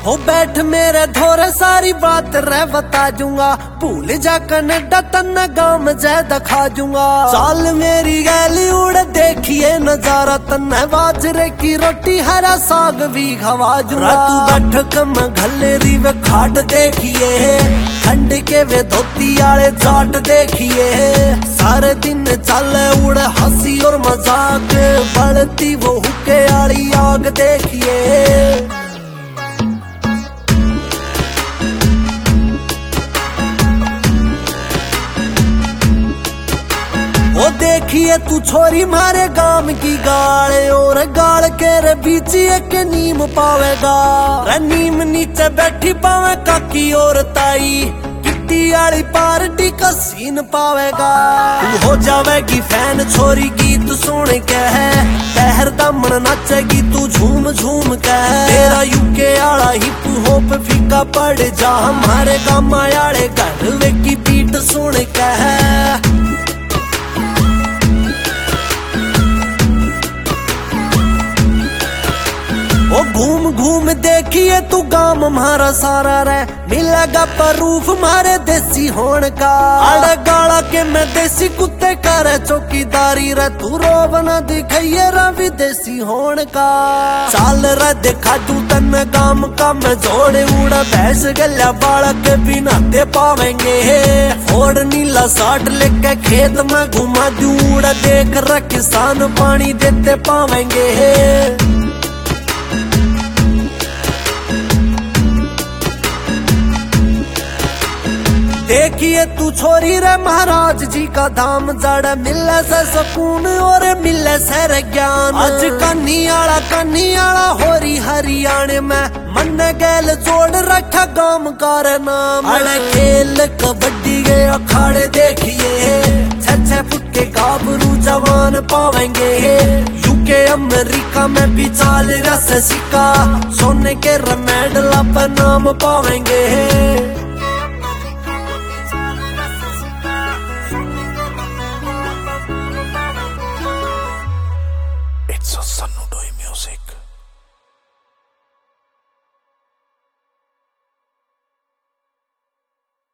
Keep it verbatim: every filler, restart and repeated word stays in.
हो बैठ मेरे धोरे सारी बात रे बता दूंगा, भूल जा कनेडा तन्ने गाँव जय दिखा दूंगा। चाल मेरी गैली उड़ देखिए नजारा, तन्ने बाजरे की रोटी हरा साग भी खवा दूंगा। तू बैठ कम घलेरी वे खाट देखिए, ठंड के वे धोती आले जाट देखिए। सारे दिन चले उड़ हंसी और मजाक, बढ़ती वो हुक्के आली आग देखिए। वो देखिए तू छोरी मारे गाम की गाल, और गाल के रे बीच एक नीम पावेगा। रे नीम नीचे बैठी पावे काकी और ताई, किट्टी आली पार्टी का सीन पावेगा। तू हो जावेगी फैन छोरी गीत सुन के, पहर दमन नाचेगी तू झूम झूम के। तेरा यूके आला हिप होप फीका पड़ जा, हमारे गाँव आले घर वे की बीट सुन के। ओ घूम घूम देखिए तू गाँव हमारा सारा रे, मिलेगा प्रूफ मारे देसी होने का। आड़े गाला के मैं देसी कुत्ते करे चौकीदारी रे, तू रोब न दिखाइए रा विदेशी होने का। चाल रे देखा तू तन गाँव का मैं जोड़े उड़ा, भैंस गल्या बालक भी नहाते पावेंगे। फोड़ नीला साठ लेके खेत में घुमा दूं, उड़ा देख रे किसान पानी देते पावेंगे। देखिए तू छोरी रे महाराज जी का धाम, जड़ मिले से सुकून और मिले से ज्ञान। आज कन्नियाला कन्नियाला होरी हरियाणे में, मन गैल जोड़ रखा गाँव का नाम। अरे खेल कबड्डी के अखाड़े देखिए, छह छह फुट के गाभरू जवान पावेंगे। यूके अमेरिका में भी चाल रस सिक्का, सोने के मेडल पर नाम पावेंगे।